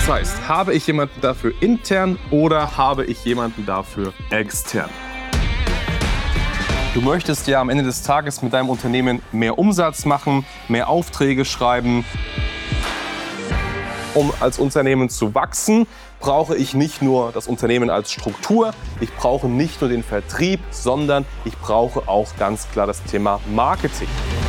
Das heißt, habe ich jemanden dafür intern oder habe ich jemanden dafür extern? Du möchtest ja am Ende des Tages mit deinem Unternehmen mehr Umsatz machen, mehr Aufträge schreiben. Um als Unternehmen zu wachsen, brauche ich nicht nur das Unternehmen als Struktur, ich brauche nicht nur den Vertrieb, sondern ich brauche auch ganz klar das Thema Marketing.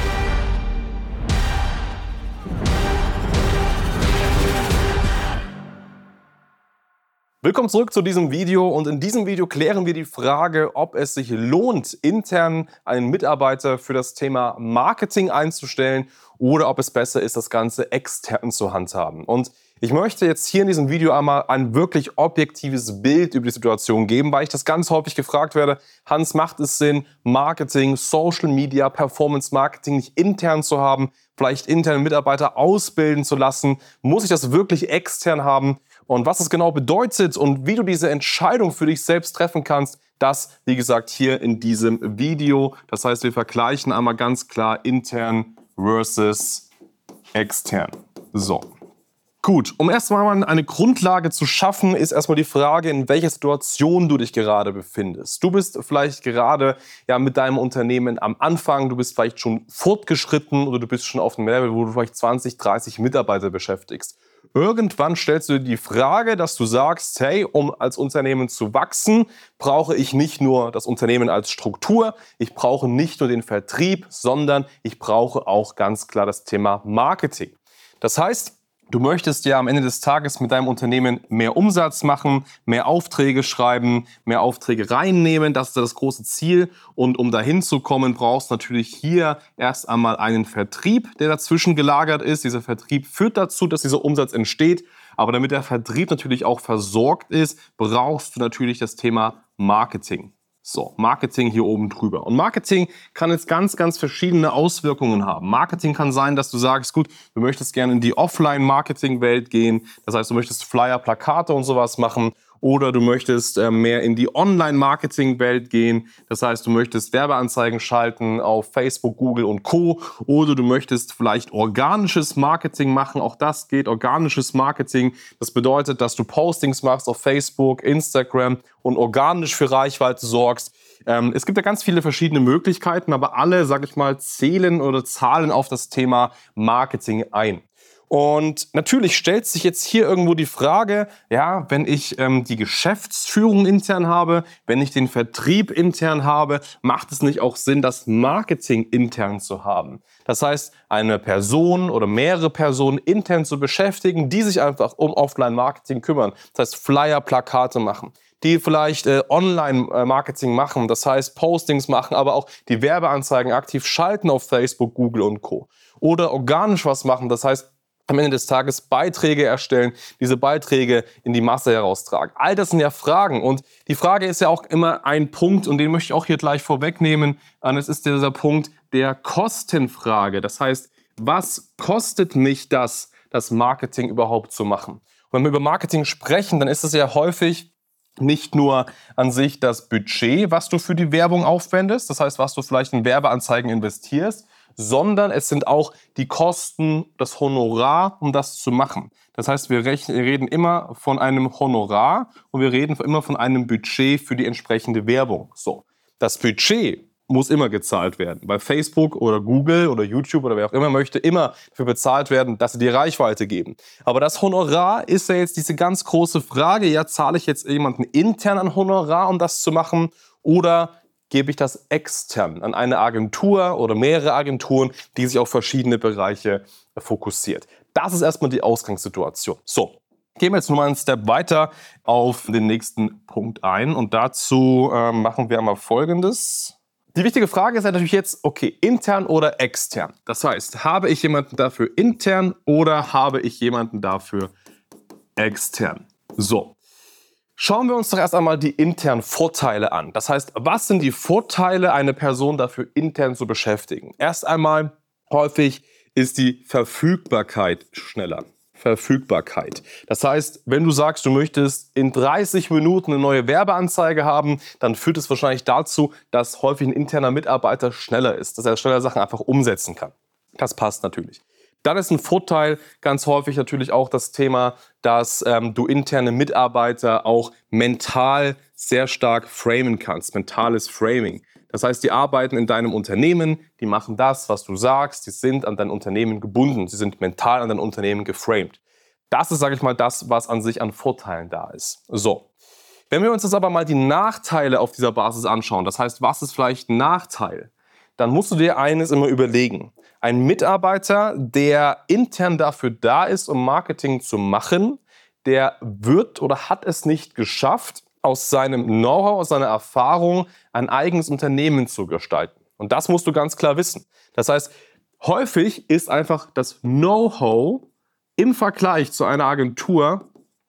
Willkommen zurück zu diesem Video und in diesem Video klären wir die Frage, ob es sich lohnt, intern einen Mitarbeiter für das Thema Marketing einzustellen oder ob es besser ist, das Ganze extern zu handhaben. Und ich möchte jetzt hier in diesem Video einmal ein wirklich objektives Bild über die Situation geben, weil ich das ganz häufig gefragt werde, Hans, macht es Sinn, Marketing, Social Media, Performance Marketing nicht intern zu haben, vielleicht interne Mitarbeiter ausbilden zu lassen? Muss ich das wirklich extern haben? Und was es genau bedeutet und wie du diese Entscheidung für dich selbst treffen kannst, das, wie gesagt, hier in diesem Video. Das heißt, wir vergleichen einmal ganz klar intern versus extern. So. Gut, um erstmal eine Grundlage zu schaffen, ist erstmal die Frage, in welcher Situation du dich gerade befindest. Du bist vielleicht gerade mit deinem Unternehmen am Anfang, du bist vielleicht schon fortgeschritten oder du bist schon auf einem Level, wo du vielleicht 20, 30 Mitarbeiter beschäftigst. Irgendwann stellst du dir die Frage, dass du sagst, hey, um als Unternehmen zu wachsen, brauche ich nicht nur das Unternehmen als Struktur, ich brauche nicht nur den Vertrieb, sondern ich brauche auch ganz klar das Thema Marketing. Das heißt, du möchtest ja am Ende des Tages mit deinem Unternehmen mehr Umsatz machen, mehr Aufträge schreiben, mehr Aufträge reinnehmen. Das ist das große Ziel. Und um dahin zu kommen, brauchst du natürlich hier erst einmal einen Vertrieb, der dazwischen gelagert ist. Dieser Vertrieb führt dazu, dass dieser Umsatz entsteht. Aber damit der Vertrieb natürlich auch versorgt ist, brauchst du natürlich das Thema Marketing. So, Marketing hier oben drüber. Und Marketing kann jetzt ganz, ganz verschiedene Auswirkungen haben. Marketing kann sein, dass du sagst, gut, du möchtest gerne in die Offline-Marketing-Welt gehen. Das heißt, du möchtest Flyer, Plakate und sowas machen. Oder du möchtest mehr in die Online-Marketing-Welt gehen. Das heißt, du möchtest Werbeanzeigen schalten auf Facebook, Google und Co. Oder du möchtest vielleicht organisches Marketing machen. Auch das geht, organisches Marketing. Das bedeutet, dass du Postings machst auf Facebook, Instagram und organisch für Reichweite sorgst. Es gibt ja ganz viele verschiedene Möglichkeiten, aber alle, sag ich mal, zählen oder zahlen auf das Thema Marketing ein. Und natürlich stellt sich jetzt hier irgendwo die Frage, wenn ich die Geschäftsführung intern habe, wenn ich den Vertrieb intern habe, macht es nicht auch Sinn, das Marketing intern zu haben? Das heißt, eine Person oder mehrere Personen intern zu beschäftigen, die sich einfach um Offline-Marketing kümmern. Das heißt, Flyer, Plakate machen, die vielleicht Online-Marketing machen, das heißt Postings machen, aber auch die Werbeanzeigen aktiv schalten auf Facebook, Google und Co. Oder organisch was machen, das heißt, am Ende des Tages Beiträge erstellen, diese Beiträge in die Masse heraustragen. All das sind ja Fragen und die Frage ist ja auch immer ein Punkt und den möchte ich auch hier gleich vorwegnehmen. Und es ist dieser Punkt der Kostenfrage. Das heißt, was kostet mich das Marketing überhaupt zu machen? Und wenn wir über Marketing sprechen, dann ist es ja häufig nicht nur an sich das Budget, was du für die Werbung aufwendest, das heißt, was du vielleicht in Werbeanzeigen investierst, sondern es sind auch die Kosten, das Honorar, um das zu machen. Das heißt, wir reden immer von einem Honorar und wir reden immer von einem Budget für die entsprechende Werbung. So, das Budget muss immer gezahlt werden. Bei Facebook oder Google oder YouTube oder wer auch immer möchte immer dafür bezahlt werden, dass sie die Reichweite geben. Aber das Honorar ist ja jetzt diese ganz große Frage, zahle ich jetzt jemanden intern ein Honorar, um das zu machen, oder gebe ich das extern an eine Agentur oder mehrere Agenturen, die sich auf verschiedene Bereiche fokussiert. Das ist erstmal die Ausgangssituation. So, gehen wir jetzt nochmal einen Step weiter auf den nächsten Punkt ein und dazu machen wir einmal Folgendes. Die wichtige Frage ist natürlich jetzt, okay, intern oder extern? Das heißt, habe ich jemanden dafür intern oder habe ich jemanden dafür extern? So. Schauen wir uns doch erst einmal die internen Vorteile an. Das heißt, was sind die Vorteile, eine Person dafür intern zu beschäftigen? Erst einmal, häufig ist die Verfügbarkeit schneller. Verfügbarkeit. Das heißt, wenn du sagst, du möchtest in 30 Minuten eine neue Werbeanzeige haben, dann führt es wahrscheinlich dazu, dass häufig ein interner Mitarbeiter schneller ist, dass er schneller Sachen einfach umsetzen kann. Das passt natürlich. Dann ist ein Vorteil ganz häufig natürlich auch das Thema, dass du interne Mitarbeiter auch mental sehr stark framen kannst. Mentales Framing. Das heißt, die arbeiten in deinem Unternehmen, die machen das, was du sagst, die sind an dein Unternehmen gebunden, sie sind mental an dein Unternehmen geframed. Das ist, sage ich mal, das, was an sich an Vorteilen da ist. So, wenn wir uns jetzt aber mal die Nachteile auf dieser Basis anschauen, das heißt, was ist vielleicht ein Nachteil, dann musst du dir eines immer überlegen. Ein Mitarbeiter, der intern dafür da ist, um Marketing zu machen, der wird oder hat es nicht geschafft, aus seinem Know-how, aus seiner Erfahrung ein eigenes Unternehmen zu gestalten. Und das musst du ganz klar wissen. Das heißt, häufig ist einfach das Know-how im Vergleich zu einer Agentur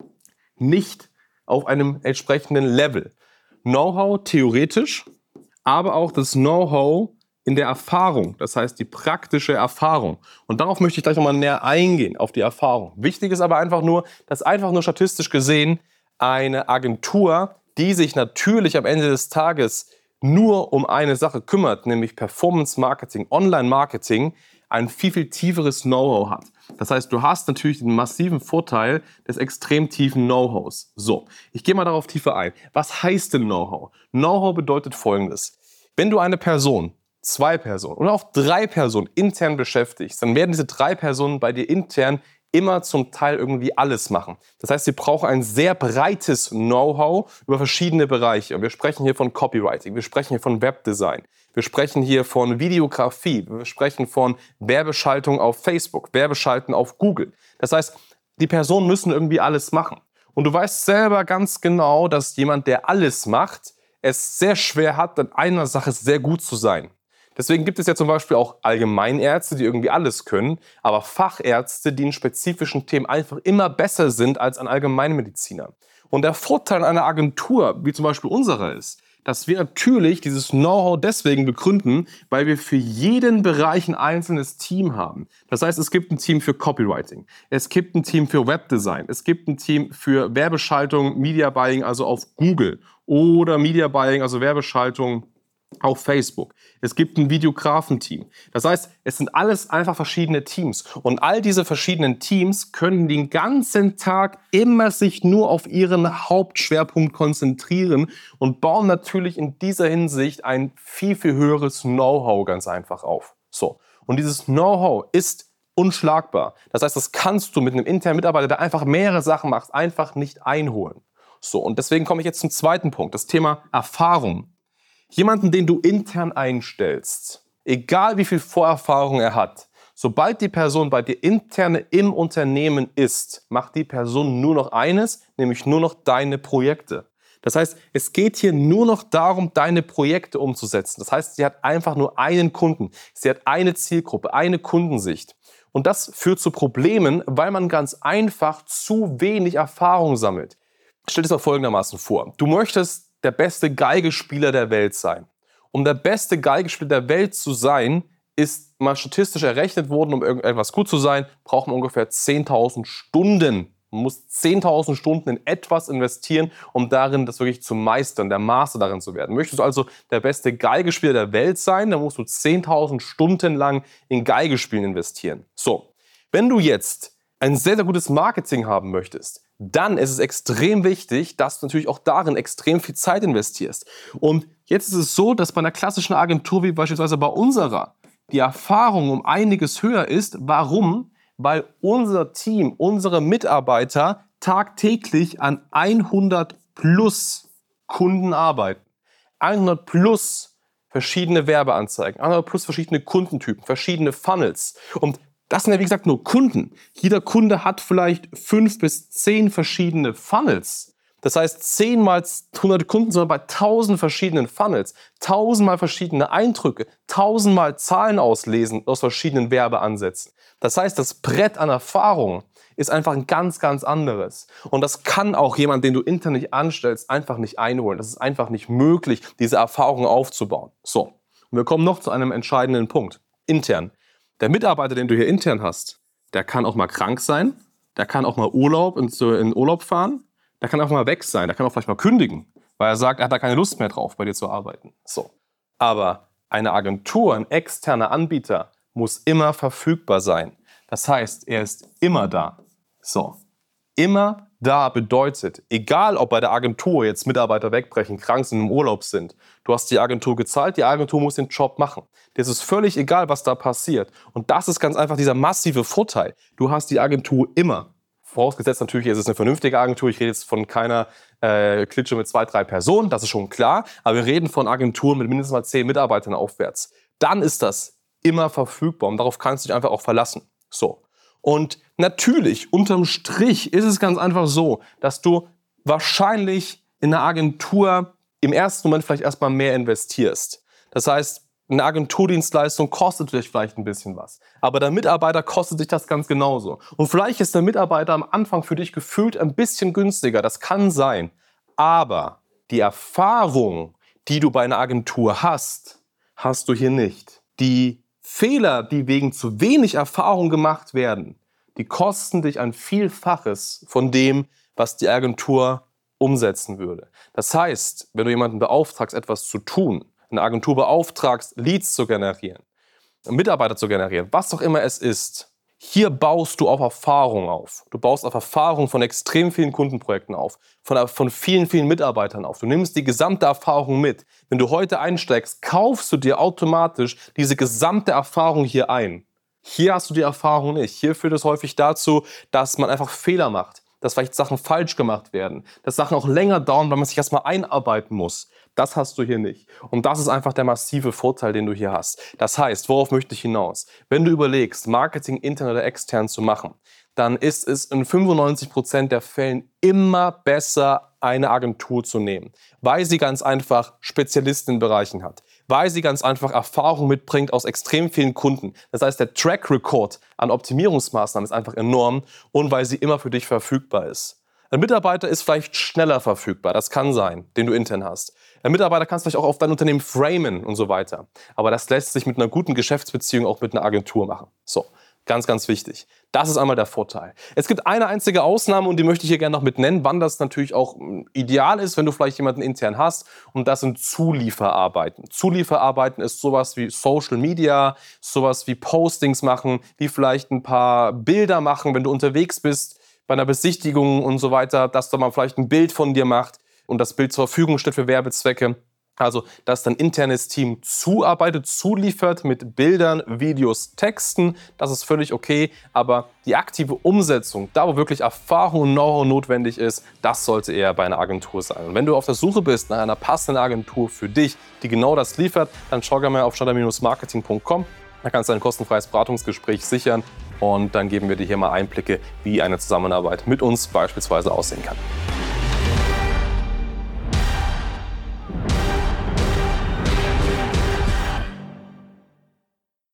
nicht auf einem entsprechenden Level. Know-how theoretisch, aber auch das Know-how in der Erfahrung, das heißt die praktische Erfahrung. Und darauf möchte ich gleich nochmal näher eingehen, auf die Erfahrung. Wichtig ist aber einfach nur, dass einfach nur statistisch gesehen eine Agentur, die sich natürlich am Ende des Tages nur um eine Sache kümmert, nämlich Performance Marketing, Online Marketing, ein viel, viel tieferes Know-how hat. Das heißt, du hast natürlich den massiven Vorteil des extrem tiefen Know-hows. So, ich gehe mal darauf tiefer ein. Was heißt denn Know-how? Know-how bedeutet Folgendes. Wenn du eine Person, 2 Personen oder auch 3 Personen intern beschäftigst, dann werden diese 3 Personen bei dir intern immer zum Teil irgendwie alles machen. Das heißt, sie brauchen ein sehr breites Know-how über verschiedene Bereiche. Und wir sprechen hier von Copywriting, wir sprechen hier von Webdesign, wir sprechen hier von Videografie, wir sprechen von Werbeschaltung auf Facebook, Werbeschalten auf Google. Das heißt, die Personen müssen irgendwie alles machen. Und du weißt selber ganz genau, dass jemand, der alles macht, es sehr schwer hat, in einer Sache sehr gut zu sein. Deswegen gibt es ja zum Beispiel auch Allgemeinärzte, die irgendwie alles können, aber Fachärzte, die in spezifischen Themen einfach immer besser sind als ein Allgemeinmediziner. Und der Vorteil einer Agentur, wie zum Beispiel unserer, ist, dass wir natürlich dieses Know-how deswegen begründen, weil wir für jeden Bereich ein einzelnes Team haben. Das heißt, es gibt ein Team für Copywriting, es gibt ein Team für Webdesign, es gibt ein Team für Werbeschaltung, Media Buying, also auf Google, oder Media Buying, also Werbeschaltung auf Facebook. Es gibt ein Videografenteam. Das heißt, es sind alles einfach verschiedene Teams. Und all diese verschiedenen Teams können den ganzen Tag immer sich nur auf ihren Hauptschwerpunkt konzentrieren und bauen natürlich in dieser Hinsicht ein viel, viel höheres Know-how ganz einfach auf. So. Und dieses Know-how ist unschlagbar. Das heißt, das kannst du mit einem internen Mitarbeiter, der einfach mehrere Sachen macht, einfach nicht einholen. So. Und deswegen komme ich jetzt zum zweiten Punkt, das Thema Erfahrung. Jemanden, den du intern einstellst, egal wie viel Vorerfahrung er hat, sobald die Person bei dir intern im Unternehmen ist, macht die Person nur noch eines, nämlich nur noch deine Projekte. Das heißt, es geht hier nur noch darum, deine Projekte umzusetzen. Das heißt, sie hat einfach nur einen Kunden. Sie hat eine Zielgruppe, eine Kundensicht. Und das führt zu Problemen, weil man ganz einfach zu wenig Erfahrung sammelt. Stell dir das mal folgendermaßen vor. Du möchtest der beste Geigespieler der Welt sein. Um der beste Geigespieler der Welt zu sein, ist mal statistisch errechnet worden, um irgendetwas gut zu sein, braucht man ungefähr 10.000 Stunden. Man muss 10.000 Stunden in etwas investieren, um darin das wirklich zu meistern, der Master darin zu werden. Möchtest du also der beste Geigespieler der Welt sein, dann musst du 10.000 Stunden lang in Geigespielen investieren. So, wenn du jetzt ein sehr, sehr gutes Marketing haben möchtest, dann ist es extrem wichtig, dass du natürlich auch darin extrem viel Zeit investierst. Und jetzt ist es so, dass bei einer klassischen Agentur wie beispielsweise bei unserer die Erfahrung um einiges höher ist. Warum? Weil unser Team, unsere Mitarbeiter tagtäglich an 100 plus Kunden arbeiten. 100 plus verschiedene Werbeanzeigen, 100 plus verschiedene Kundentypen, verschiedene Funnels. Und das sind ja wie gesagt nur Kunden. Jeder Kunde hat vielleicht 5 bis 10 verschiedene Funnels. Das heißt, 10 mal 100 Kunden sind wir bei 1000 verschiedenen Funnels, 1000 mal verschiedene Eindrücke, 1000 mal Zahlen auslesen aus verschiedenen Werbeansätzen. Das heißt, das Brett an Erfahrung ist einfach ein ganz, ganz anderes. Und das kann auch jemand, den du intern nicht anstellst, einfach nicht einholen. Das ist einfach nicht möglich, diese Erfahrung aufzubauen. So, und wir kommen noch zu einem entscheidenden Punkt. Intern. Der Mitarbeiter, den du hier intern hast, der kann auch mal krank sein, der kann auch mal in Urlaub fahren, der kann auch mal weg sein, der kann auch vielleicht mal kündigen, weil er sagt, er hat da keine Lust mehr drauf, bei dir zu arbeiten. So. Aber eine Agentur, ein externer Anbieter muss immer verfügbar sein. Das heißt, er ist immer da. So, immer da bedeutet, egal ob bei der Agentur jetzt Mitarbeiter wegbrechen, krank sind, im Urlaub sind, du hast die Agentur gezahlt, die Agentur muss den Job machen. Das ist völlig egal, was da passiert. Und das ist ganz einfach dieser massive Vorteil. Du hast die Agentur immer. Vorausgesetzt natürlich, es ist eine vernünftige Agentur. Ich rede jetzt von keiner Klitsche mit 2, 3 Personen, das ist schon klar. Aber wir reden von Agenturen mit mindestens mal 10 Mitarbeitern aufwärts. Dann ist das immer verfügbar und darauf kannst du dich einfach auch verlassen. So. Und natürlich, unterm Strich ist es ganz einfach so, dass du wahrscheinlich in eine Agentur im ersten Moment vielleicht erstmal mehr investierst. Das heißt, eine Agenturdienstleistung kostet dich vielleicht ein bisschen was. Aber der Mitarbeiter kostet dich das ganz genauso. Und vielleicht ist der Mitarbeiter am Anfang für dich gefühlt ein bisschen günstiger. Das kann sein. Aber die Erfahrung, die du bei einer Agentur hast, hast du hier nicht. Die Fehler, die wegen zu wenig Erfahrung gemacht werden, die kosten dich ein Vielfaches von dem, was die Agentur umsetzen würde. Das heißt, wenn du jemanden beauftragst, etwas zu tun, eine Agentur beauftragst, Leads zu generieren, Mitarbeiter zu generieren, was auch immer es ist, hier baust du auf Erfahrung auf. Du baust auf Erfahrung von extrem vielen Kundenprojekten auf, von vielen, vielen Mitarbeitern auf. Du nimmst die gesamte Erfahrung mit. Wenn du heute einsteigst, kaufst du dir automatisch diese gesamte Erfahrung hier ein. Hier hast du die Erfahrung nicht. Hier führt es häufig dazu, dass man einfach Fehler macht, dass vielleicht Sachen falsch gemacht werden, dass Sachen auch länger dauern, weil man sich erstmal einarbeiten muss. Das hast du hier nicht. Und das ist einfach der massive Vorteil, den du hier hast. Das heißt, worauf möchte ich hinaus? Wenn du überlegst, Marketing intern oder extern zu machen, dann ist es in 95% der Fällen immer besser, eine Agentur zu nehmen, weil sie ganz einfach Spezialisten in Bereichen hat, weil sie ganz einfach Erfahrung mitbringt aus extrem vielen Kunden. Das heißt, der Track Record an Optimierungsmaßnahmen ist einfach enorm und weil sie immer für dich verfügbar ist. Ein Mitarbeiter ist vielleicht schneller verfügbar, das kann sein, den du intern hast. Ein Mitarbeiter kannst du vielleicht auch auf dein Unternehmen framen und so weiter. Aber das lässt sich mit einer guten Geschäftsbeziehung auch mit einer Agentur machen. So, ganz, ganz wichtig. Das ist einmal der Vorteil. Es gibt eine einzige Ausnahme und die möchte ich hier gerne noch mit nennen, wann das natürlich auch ideal ist, wenn du vielleicht jemanden intern hast. Und das sind Zulieferarbeiten. Zulieferarbeiten ist sowas wie Social Media, sowas wie Postings machen, wie vielleicht ein paar Bilder machen, wenn du unterwegs bist, bei einer Besichtigung und so weiter, dass da mal vielleicht ein Bild von dir macht und das Bild zur Verfügung steht für Werbezwecke. Also, dass dein internes Team zuarbeitet, zuliefert mit Bildern, Videos, Texten, das ist völlig okay. Aber die aktive Umsetzung, da wo wirklich Erfahrung und Know-how notwendig ist, das sollte eher bei einer Agentur sein. Und wenn du auf der Suche bist nach einer passenden Agentur für dich, die genau das liefert, dann schau gerne mal auf standard-marketing.com. Da kannst du ein kostenfreies Beratungsgespräch sichern und dann geben wir dir hier mal Einblicke, wie eine Zusammenarbeit mit uns beispielsweise aussehen kann.